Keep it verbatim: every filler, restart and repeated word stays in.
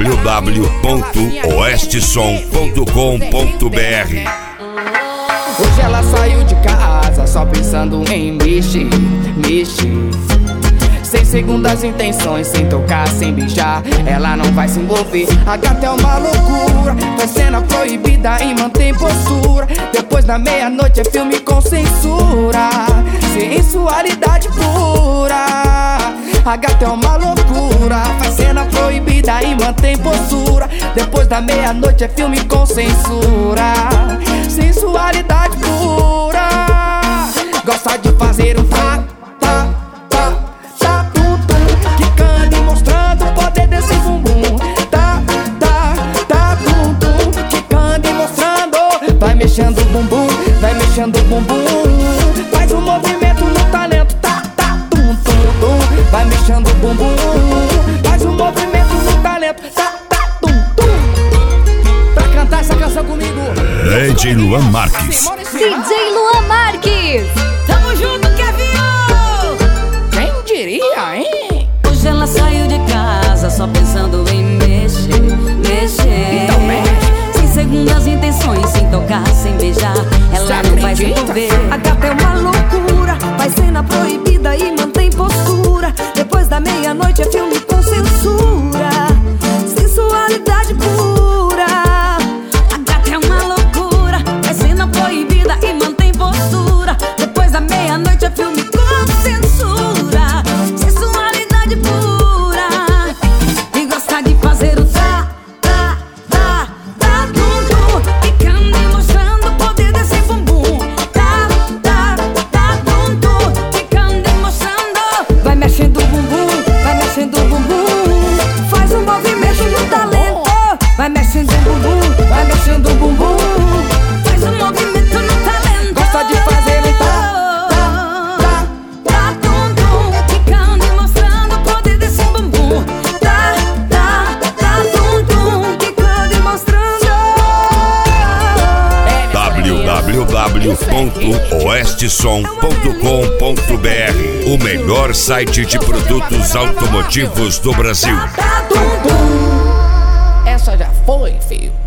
w w ponto oeste som ponto com ponto b r. Hoje ela saiu de casa só pensando em mexer, mexer. Sem segundas intenções, sem tocar, sem beijar, ela não vai se envolver. A gata é uma loucura, faz cena proibida e mantém postura. Depois da meia-noite é filme com censura, sensualidade pura. A gata é uma loucura, faz cena proibida e mantém postura. Depois da meia-noite é filme com censura, sensualidade pura. Gosta de fazer um tá, tá, tá, tá, tum, tum, quicando e mostrando o poder desse bumbum. Tá, tá, tá, tum, tum, quicando e mostrando. Vai mexendo o bumbum, vai mexendo o bumbum. Faz um movimento no talento, tá, tá, tum, tum, tum. Vai mexendo o bumbum, faz um movimento no talento, tá, tá, tum, tum. Pra cantar essa canção comigo, D J Luan Marques. D J Luan Marques. Tamo junto, Kevin! Quem diria, hein? Hoje ela saiu de casa só pensando em mexer, mexer. Então mexe. Sem segundas intenções, sem tocar, sem beijar, ela Você não vai se acredita? envolver. A gata é uma loucura, faz cena proibida e mantém postura. Depois da meia-noite é filme com censura, sensualidade pura. A gata é uma loucura, faz cena proibida e mantém postura. Depois da meia-noite é filme com censura, sensualidade pura. E gosta de fazer o tá, tá, tá, tá, tum, tum, quicando e mostrando o poder desse bumbum. Tá, tá, tá, tum, tum, quicando e mostrando. Vai mexendo o bumbum, vai mexendo o bumbum. Faz um movimento no talento. Vai mexendo o bumbum, vai mexendo o bumbum. Faz um movimento no talento. Gosta de fazer um tá, tá, tá, tá, tum, tum, quicando e mostrando o poder desse bumbum. Tá, tá, tá, tum, tum, quicando e mostrando. w w w ponto oeste som ponto com ponto b r, o melhor site de produtos automotivos do Brasil. Tá, tum, tum. Essa já foi, filho.